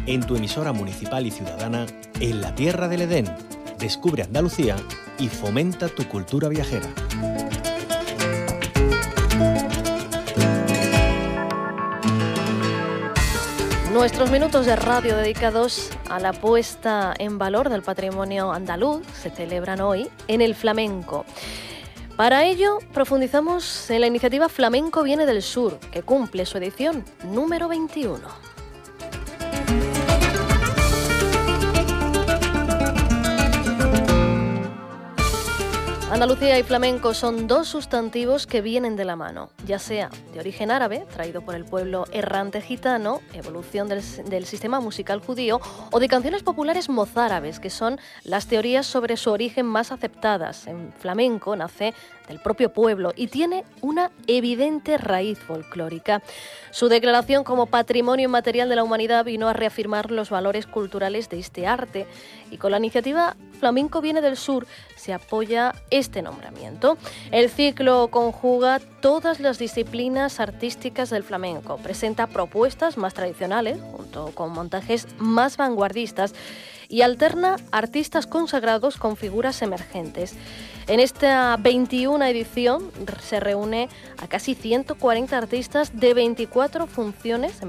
en tu emisora municipal y ciudadana en la tierra del Edén. Descubre Andalucía y fomenta tu cultura viajera. Nuestros minutos de radio dedicados a la puesta en valor del patrimonio andaluz se celebran hoy en el flamenco. Para ello, profundizamos en la iniciativa Flamenco Viene del Sur, que cumple su edición número 21. Andalucía y flamenco son dos sustantivos que vienen de la mano, ya sea de origen árabe, traído por el pueblo errante gitano, evolución del sistema musical judío, o de canciones populares mozárabes, que son las teorías sobre su origen más aceptadas. En flamenco nace del propio pueblo y tiene una evidente raíz folclórica. Su declaración como Patrimonio Inmaterial de la Humanidad vino a reafirmar los valores culturales de este arte, y con la iniciativa Flamenco Viene del Sur se apoya este nombramiento. El ciclo conjuga todas las disciplinas artísticas del flamenco, presenta propuestas más tradicionales junto con montajes más vanguardistas y alterna artistas consagrados con figuras emergentes. En esta 21 edición se reúne a casi 140 artistas de 24 funciones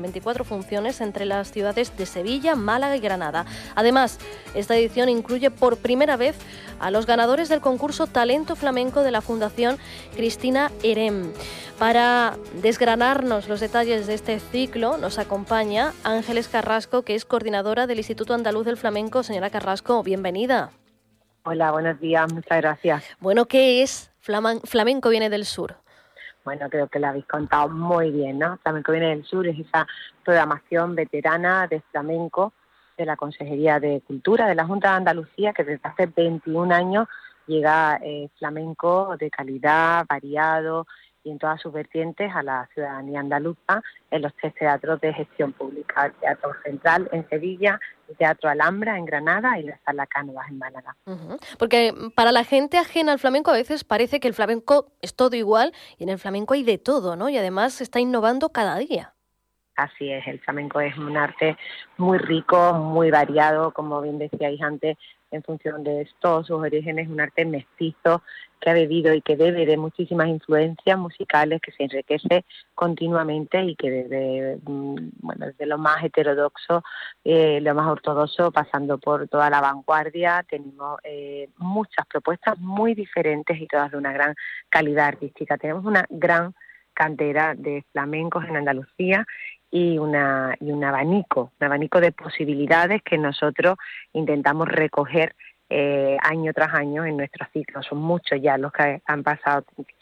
entre las ciudades de Sevilla, Málaga y Granada. Además, esta edición incluye por primera vez a los ganadores del concurso Talento Flamenco de la Fundación Cristina Erem. Para desgranarnos los detalles de este ciclo nos acompaña Ángeles Carrasco, que es coordinadora del Instituto Andaluz del Flamenco. Señora Carrasco, bienvenida. Hola, buenos días, muchas gracias. Bueno, ¿qué es Flamenco Viene del Sur? Bueno, creo que lo habéis contado muy bien, ¿no? Flamenco Viene del Sur es esa programación veterana de flamenco de la Consejería de Cultura de la Junta de Andalucía, que desde hace 21 años llega flamenco de calidad, variado y en todas sus vertientes a la ciudadanía andaluza en los 3 teatros de gestión pública: el Teatro Central en Sevilla, el Teatro Alhambra en Granada y la Sala Cánovas en Málaga. Porque para la gente ajena al flamenco a veces parece que el flamenco es todo igual, y en el flamenco hay de todo, ¿no? Y además se está innovando cada día. Así es, el flamenco es un arte muy rico, muy variado, como bien decíais antes, en función de todos sus orígenes, un arte mestizo que ha bebido y que bebe de muchísimas influencias musicales, que se enriquece continuamente y que desde lo más heterodoxo, lo más ortodoxo, pasando por toda la vanguardia, tenemos muchas propuestas muy diferentes y todas de una gran calidad artística. Tenemos una gran cantera de flamencos en Andalucía y un abanico de posibilidades que nosotros intentamos recoger año tras año en nuestros ciclos. Son muchos ya los que han pasado,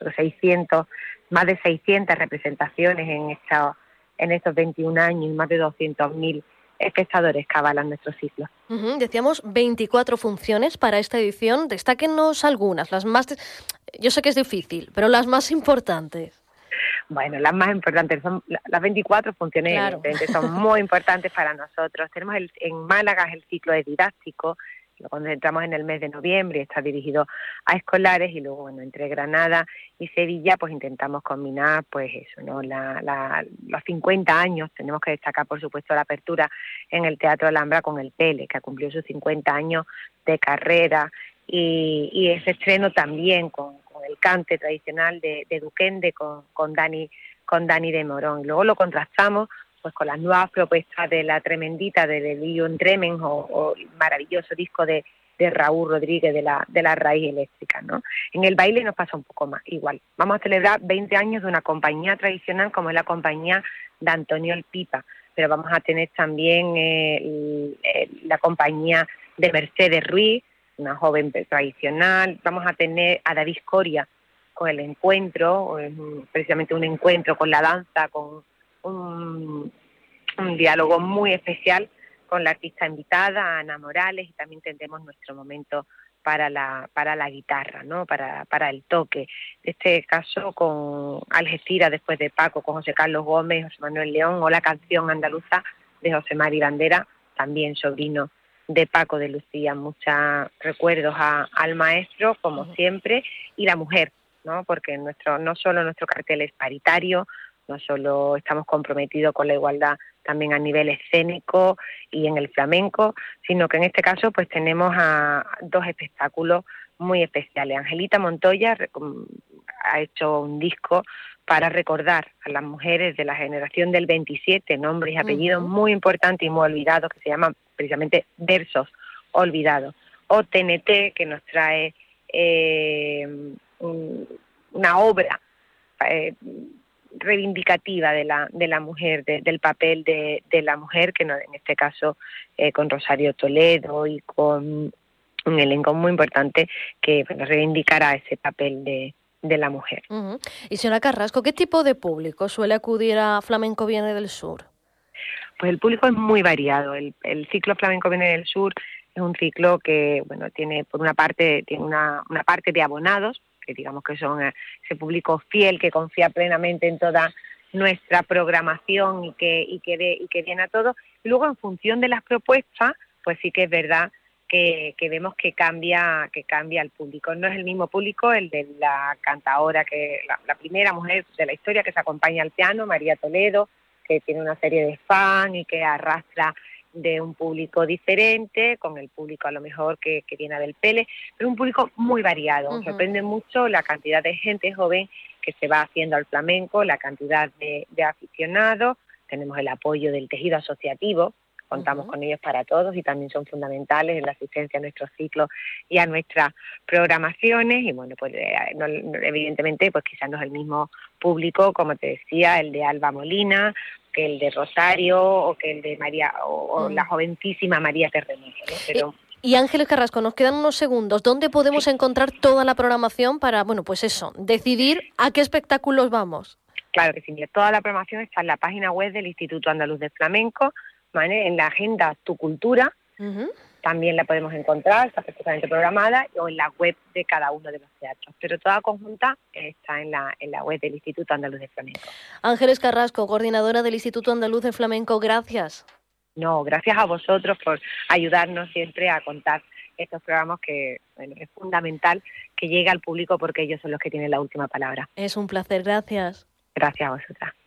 más de 600 representaciones en estos 21 años y más de 200.000 espectadores que avalan nuestros ciclos. Decíamos 24 funciones para esta edición. Destáquenos algunas, las más... Yo sé que es difícil, pero las más importantes. Bueno, las más importantes son las 24 funciones, claro. Evidentemente son muy importantes para nosotros. Tenemos en Málaga el ciclo de didáctico, cuando entramos en el mes de noviembre, está dirigido a escolares, y luego, bueno, entre Granada y Sevilla, pues intentamos combinar, pues eso, ¿no? Los 50 años, tenemos que destacar, por supuesto, la apertura en el Teatro Alhambra con el Pele, que ha cumplido sus 50 años de carrera, y ese estreno también con el cante tradicional de Duquende con Dani de Morón. Luego lo contrastamos pues con las nuevas propuestas de la tremendita de Leon Tremen o el maravilloso disco de Raúl Rodríguez de la Raíz Eléctrica, ¿no? En el baile nos pasa un poco más igual. Vamos a celebrar 20 años de una compañía tradicional como es la compañía de Antonio el Pipa, pero vamos a tener también la compañía de Mercedes Ruiz, una joven tradicional. Vamos a tener a David Coria con el encuentro, precisamente un encuentro con la danza, con un diálogo muy especial con la artista invitada, Ana Morales, y también tendremos nuestro momento para la guitarra, ¿no? Para el toque. En este caso con Algeciras después de Paco, con José Carlos Gómez, José Manuel León, o la canción andaluza de José Mari Bandera, también sobrino de Paco de Lucía. Muchos recuerdos al maestro, como siempre, y la mujer, ¿no? Porque no solo nuestro cartel es paritario, no solo estamos comprometidos con la igualdad también a nivel escénico y en el flamenco, sino que en este caso pues tenemos a 2 espectáculos muy especiales. Angelita Montoya ha hecho un disco para recordar a las mujeres de la generación del 27, nombres y apellidos muy importantes y muy olvidados, que se llaman precisamente Versos Olvidados. O TNT, que nos trae una obra reivindicativa de la mujer, del papel de la mujer, que no, en este caso con Rosario Toledo y con un elenco muy importante que reivindicará ese papel de la mujer. Y señora Carrasco, ¿qué tipo de público suele acudir a Flamenco Viene del Sur? Pues el público es muy variado. El ciclo Flamenco Viene del Sur es un ciclo que, bueno, tiene por una parte una parte de abonados, que digamos que son ese público fiel que confía plenamente en toda nuestra programación y que viene a todo. Y luego, en función de las propuestas, pues sí que es verdad que vemos que cambia el público. No es el mismo público el de la cantaora, que la primera mujer de la historia que se acompaña al piano, María Toledo, que tiene una serie de fans y que arrastra de un público diferente, con el público a lo mejor que viene del Pele, pero un público muy variado. Sorprende mucho la cantidad de gente joven que se va haciendo al flamenco, la cantidad de aficionados. Tenemos el apoyo del tejido asociativo, contamos con ellos para todos y también son fundamentales en la asistencia a nuestros ciclos y a nuestras programaciones. Y bueno, pues evidentemente pues quizás no es el mismo público, como te decía, el de Alba Molina, que el de Rosario o que el de María o la jovencísima María Terremoto, ¿no? Pero y Ángeles Carrasco, nos quedan unos segundos. ¿Dónde podemos encontrar toda la programación para, bueno, pues eso, decidir a qué espectáculos vamos? Claro que sí, toda la programación está en la página web del Instituto Andaluz de Flamenco, ¿vale? En la agenda Tu Cultura, también la podemos encontrar, está perfectamente programada, o en la web de cada uno de los teatros. Pero toda conjunta está en la web del Instituto Andaluz de Flamenco. Ángeles Carrasco, coordinadora del Instituto Andaluz de Flamenco, gracias. No, gracias a vosotros por ayudarnos siempre a contar estos programas que, bueno, es fundamental que llegue al público porque ellos son los que tienen la última palabra. Es un placer, gracias. Gracias a vosotras.